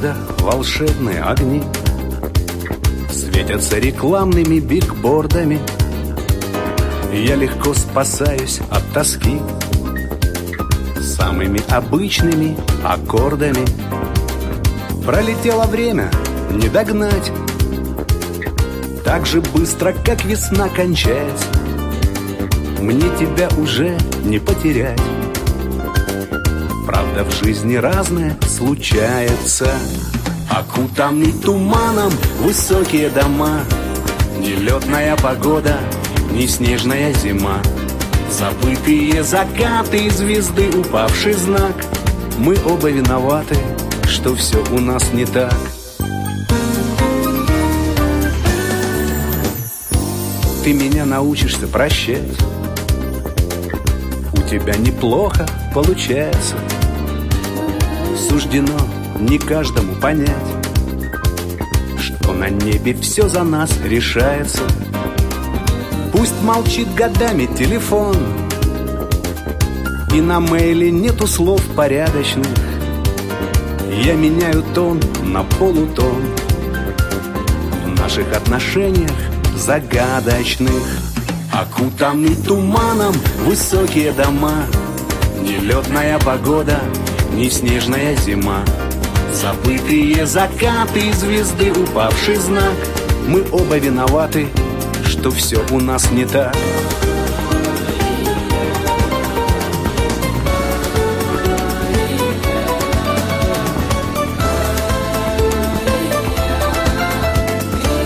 города волшебные огни светятся рекламными бигбордами. Я легко спасаюсь от тоски самыми обычными аккордами. Пролетело время, не догнать, так же быстро, как весна кончается. Мне тебя уже не потерять. Правда, в жизни разное случается. Окутанный туманом высокие дома, не летная погода, не снежная зима. Забытые закаты, звезды, упавший знак. Мы оба виноваты, что все у нас не так. Ты меня научишься прощать, у тебя неплохо получается. Суждено не каждому понять, что на небе все за нас решается. Пусть молчит годами телефон, и на мейле нету слов порядочных. Я меняю тон на полутон в наших отношениях загадочных. Окутанный туманом высокие дома, не летная погода, не снежная зима. Забытые закаты, звезды, упавший знак. Мы оба виноваты, что все у нас не так.